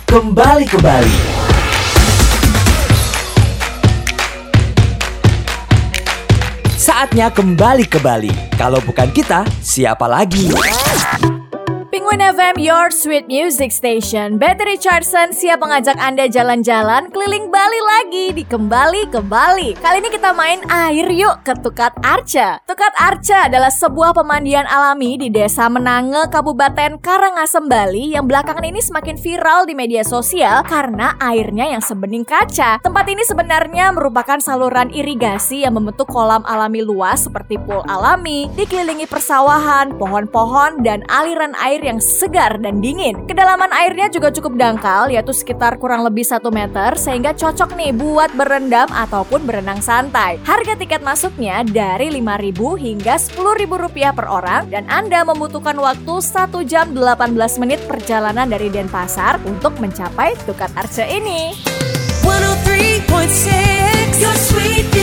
Kembali ke Bali. Saatnya kembali ke Bali. Kalau bukan kita, siapa lagi? Penguin FM, your sweet music station. Betty Richardson siap mengajak Anda jalan-jalan keliling Bali lagi di Kembali ke Bali. Kali ini kita main air yuk ke Tukat Arca. Tukat Arca adalah sebuah pemandian alami di Desa Menange, Kabupaten Karangasem, Bali yang belakangan ini semakin viral di media sosial karena airnya yang sebening kaca. Tempat ini sebenarnya merupakan saluran irigasi yang membentuk kolam alami luas seperti pool alami, dikelilingi persawahan, pohon-pohon, dan aliran air yang segar dan dingin. Kedalaman airnya juga cukup dangkal, yaitu sekitar kurang lebih 1 meter, sehingga cocok nih buat berendam ataupun berenang santai. Harga tiket masuknya dari Rp5.000 hingga Rp10.000 per orang, dan Anda membutuhkan waktu 1 jam 18 menit perjalanan dari Denpasar untuk mencapai Tukat Arca ini. 103.6 Your sweet